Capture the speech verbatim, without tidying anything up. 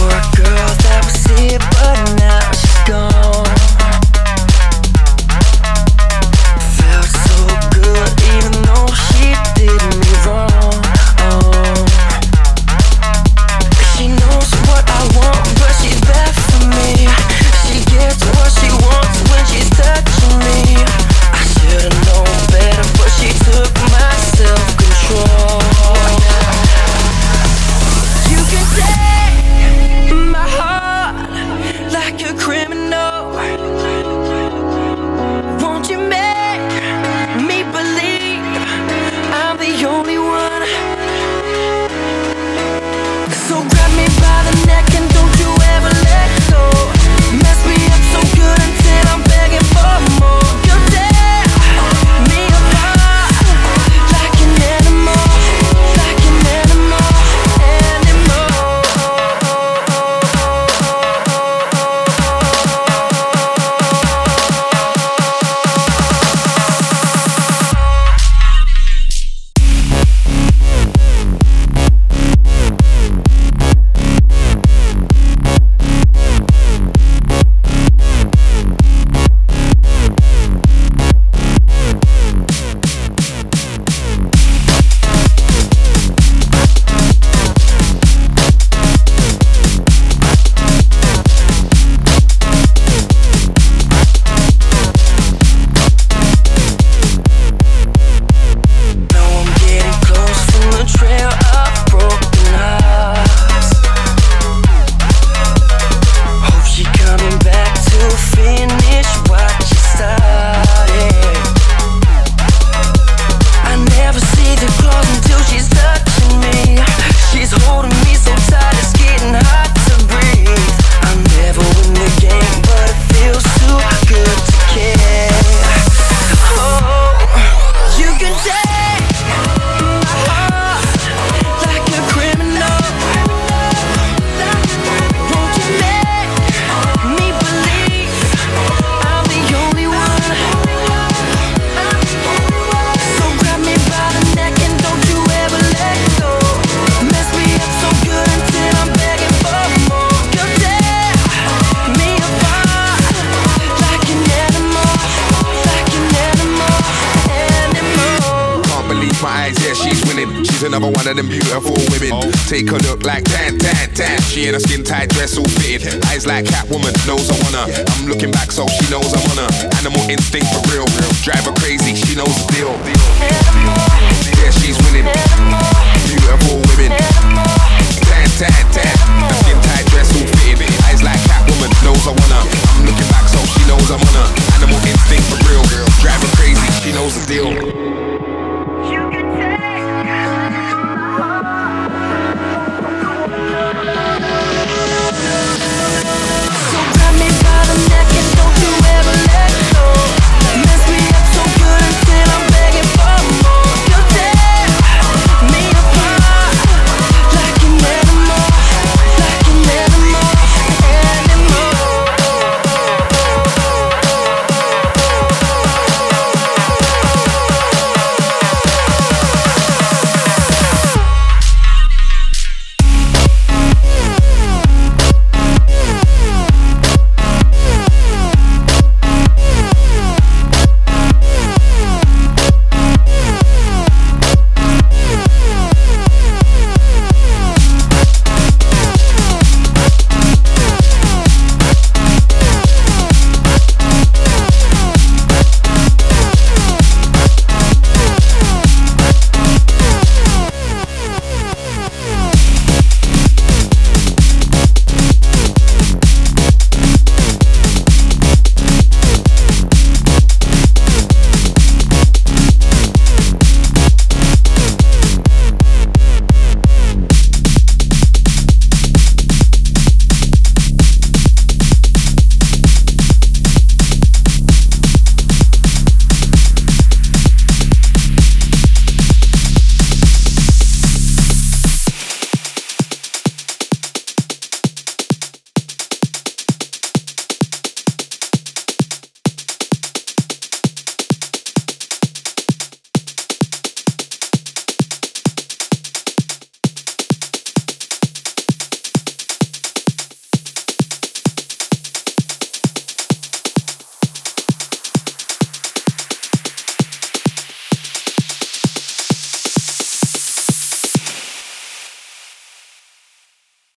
another one of them beautiful women. Oh. Take a look like tan, tan, tan. She in a skin tight dress all fitted. Eyes like Catwoman, knows I want her. I'm looking back so she knows I'm on her. Animal instinct for real, real. Drive her crazy, she knows the deal. Yeah, she's winning. Beautiful women. Tan, tan, tan.